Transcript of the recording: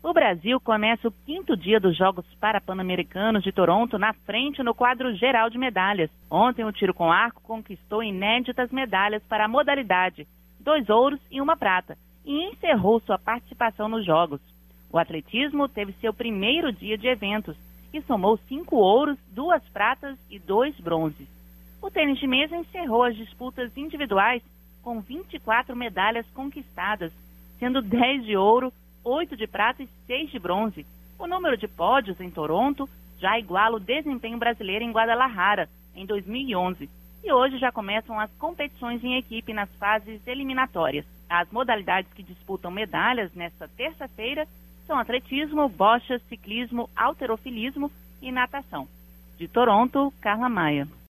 O Brasil começa o 5º dia dos Jogos Parapan-Americanos de Toronto na frente no quadro geral de medalhas. Ontem o tiro com arco conquistou inéditas medalhas para a modalidade, 2 ouros e 1 prata, e encerrou sua participação nos Jogos. O atletismo teve seu primeiro dia de eventos e somou 5 ouros, 2 pratas e 2 bronzes. O tênis de mesa encerrou as disputas individuais com 24 medalhas conquistadas, sendo 10 de ouro, 8 de prata e 6 de bronze. O número de pódios em Toronto já iguala o desempenho brasileiro em Guadalajara, em 2011. E hoje já começam as competições em equipe nas fases eliminatórias. As modalidades que disputam medalhas nesta terça-feira são atletismo, bocha, ciclismo, halterofilismo e natação. De Toronto, Carla Maia.